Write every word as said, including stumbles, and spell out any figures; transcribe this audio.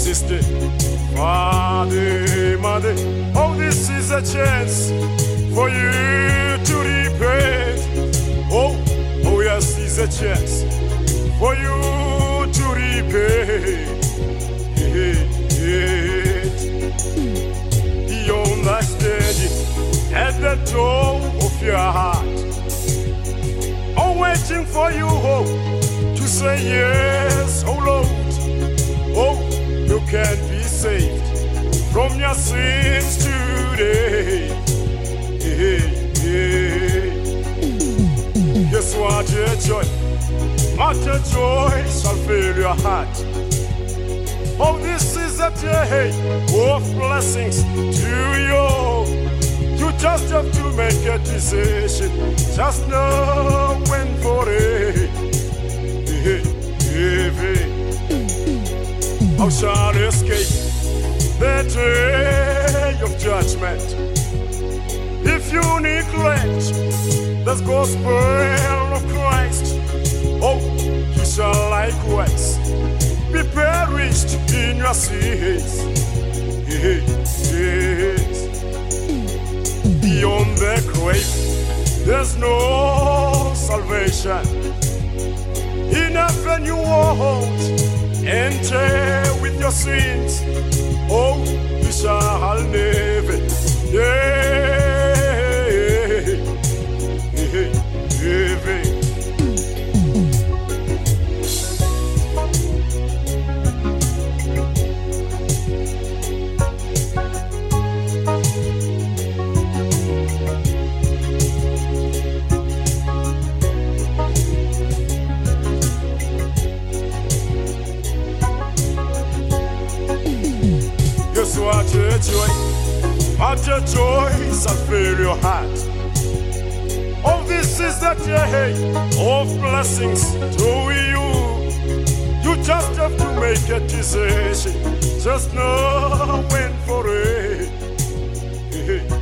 sister, father, mother. Oh, this is a chance for you to repent. Oh, oh yes, it's a chance for you to repent. Beyond that standing at the door of your heart, oh, waiting for you, oh, to say yes, oh Lord. Oh, you can be saved from your sins today. Guess what, your joy, what a joy shall fill your heart. Oh, this is a day of blessings to you. You just have to make a decision, just know when for it. How shall I escape the day of judgment? If you neglect the gospel of Christ, oh, you shall likewise be perished in your sins. Yes. Beyond the grave, there's no salvation. In heaven you won't enter with your sins. Oh, you shall never. Yeah. What a joy, what a joy shall fill your heart. Oh, this is the day of blessings to you. You just have to make a decision, just know when for it.